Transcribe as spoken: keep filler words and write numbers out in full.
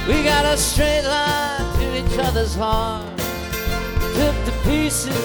We got a straight line to each other's heart. Took to pieces